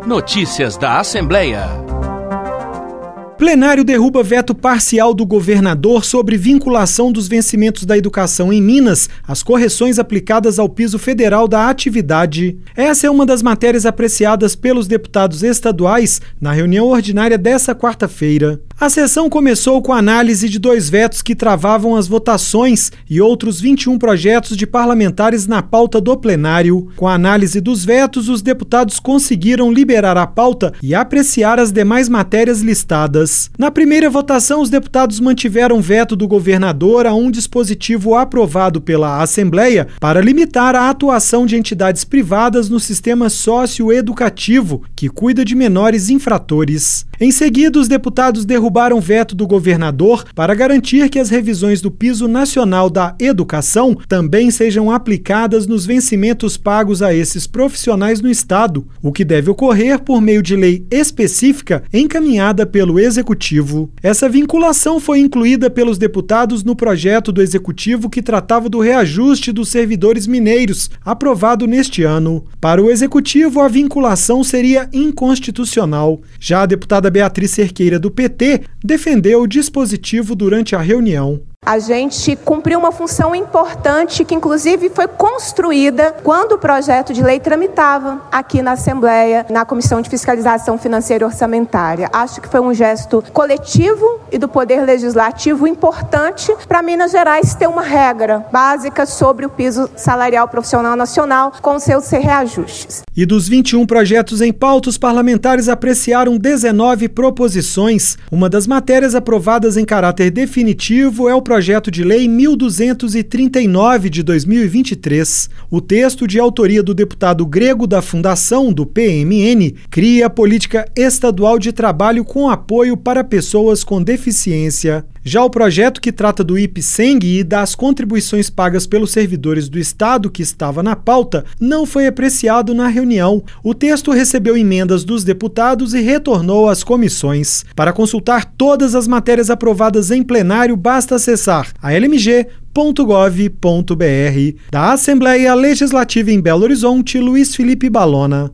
Notícias da Assembleia. Plenário derruba veto parcial do governador sobre vinculação dos vencimentos da educação em Minas às correções aplicadas ao piso federal da atividade. Essa é uma das matérias apreciadas pelos deputados estaduais na reunião ordinária desta quarta-feira. A sessão começou com a análise de 2 vetos que travavam as votações e outros 21 projetos de parlamentares na pauta do plenário. Com a análise dos vetos, os deputados conseguiram liberar a pauta e apreciar as demais matérias listadas. Na primeira votação, os deputados mantiveram veto do governador a um dispositivo aprovado pela Assembleia para limitar a atuação de entidades privadas no sistema socioeducativo, que cuida de menores infratores. Em seguida, os deputados derrubaram veto do governador para garantir que as revisões do Piso Nacional da Educação também sejam aplicadas nos vencimentos pagos a esses profissionais no Estado, o que deve ocorrer por meio de lei específica encaminhada pelo Executivo. Essa vinculação foi incluída pelos deputados no projeto do Executivo que tratava do reajuste dos servidores mineiros, aprovado neste ano. Para o Executivo, a vinculação seria inconstitucional. Já a deputada Beatriz Cerqueira, do PT, defendeu o dispositivo durante a reunião. A gente cumpriu uma função importante que, inclusive, foi construída quando o projeto de lei tramitava aqui na Assembleia, na Comissão de Fiscalização Financeira e Orçamentária. Acho que foi um gesto coletivo e do Poder Legislativo importante para Minas Gerais ter uma regra básica sobre o piso salarial profissional nacional com seus reajustes. E dos 21 projetos em pauta, os parlamentares apreciaram 19 proposições. Uma das matérias aprovadas em caráter definitivo é o projeto de lei 1239 de 2023. O texto, de autoria do deputado Grego da Fundação, do PMN, cria a política estadual de trabalho com apoio para pessoas com deficiência. Já o projeto que trata do IPSENG e das contribuições pagas pelos servidores do Estado, que estava na pauta, não foi apreciado na reunião. O texto recebeu emendas dos deputados e retornou às comissões. Para consultar todas as matérias aprovadas em plenário, basta acessar almg.gov.br. Da Assembleia Legislativa em Belo Horizonte, Luiz Felipe Balona.